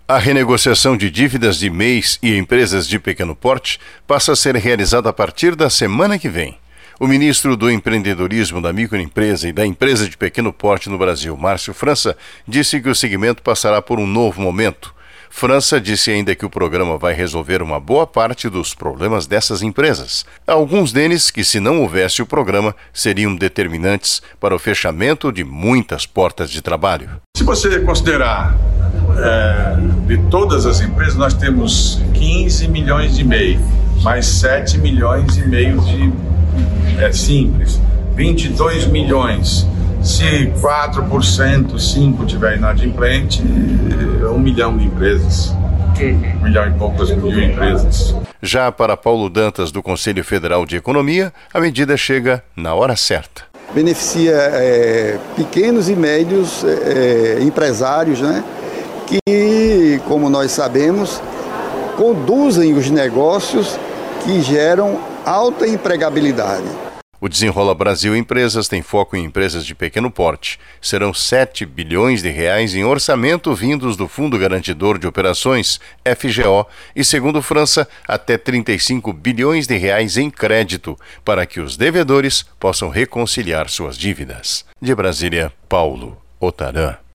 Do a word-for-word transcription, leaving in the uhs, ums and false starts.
A renegociação de dívidas de M E Is e empresas de pequeno porte passa a ser realizada a partir da semana que vem. O ministro do Empreendedorismo, da Microempresa e da Empresa de Pequeno Porte no Brasil, Márcio França, disse que o segmento passará por um novo momento. França disse ainda que o programa vai resolver uma boa parte dos problemas dessas empresas. Alguns deles que, se não houvesse o programa, seriam determinantes para o fechamento de muitas portas de trabalho. Se você considerar é, de todas as empresas, nós temos quinze milhões de M E I, mais sete milhões e meio de é, simples, vinte e dois milhões. Se quatro por cento, cinco por cento tiver inadimplente, é um milhão de empresas. Um milhão e poucas mil empresas. Já para Paulo Dantas, do Conselho Federal de Economia, a medida chega na hora certa. Beneficia é, pequenos e médios é, empresários, né, que, como nós sabemos, conduzem os negócios que geram alta empregabilidade. O Desenrola Brasil Empresas tem foco em empresas de pequeno porte. Serão sete bilhões de reais em orçamento vindos do Fundo Garantidor de Operações, F G O, e, segundo França, até trinta e cinco bilhões de reais em crédito, para que os devedores possam reconciliar suas dívidas. De Brasília, Paulo Otarã.